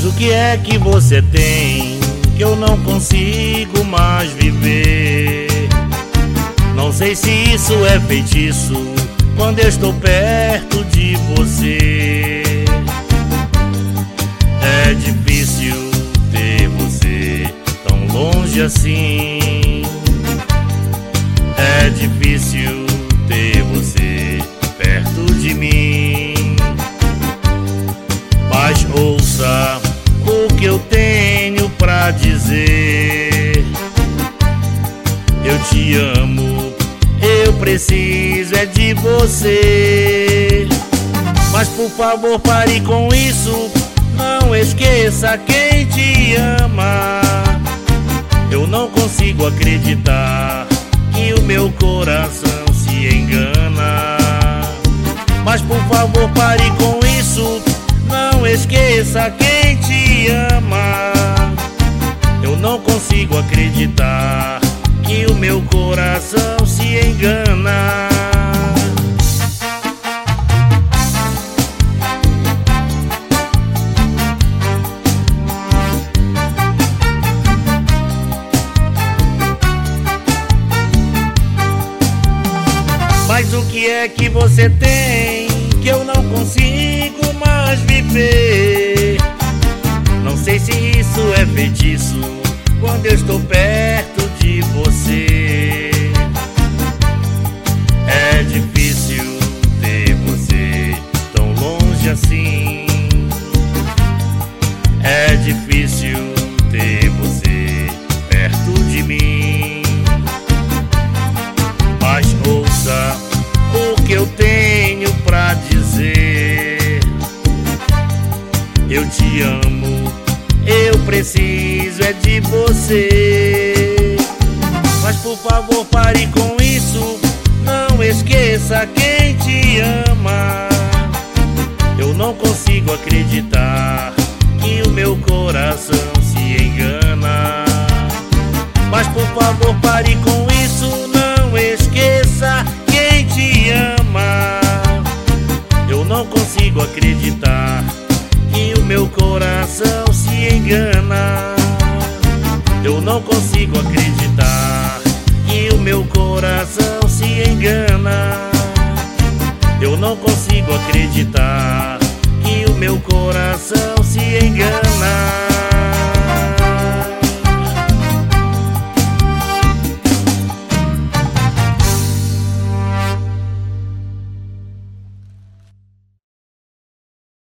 o que é que você tem que eu não consigo mais viver? Não sei se isso é feitiço quando eu estou perto de você. É difícil ter você tão longe assim. É difícil ter você perto de mim. Mas ouça o que eu tenho pra dizer. Eu te amo, eu preciso é de você. Mas por favor pare com isso, não esqueça quem te ama. Eu não consigo acreditar que o meu coração se engana. Mas por favor pare com isso, não esqueça quem te ama. Eu não consigo acreditar que o meu coração se engana. Mas o que é que você tem que eu não consigo mais viver? Não sei se isso é feitiço quando eu estou perto de você. É difícil ter você tão longe assim. É difícil ter você perto de mim. Mas ouça o que eu tenho pra dizer. Eu te amo, eu preciso é de você. Mas por favor pare com isso, não esqueça quem te ama. Eu não consigo acreditar que o meu coração se engana. Mas por favor pare com isso, não esqueça quem te ama. Eu não consigo acreditar que o meu coração se engana. Eu não consigo acreditar que o meu coração se engana. Eu não consigo acreditar que o meu coração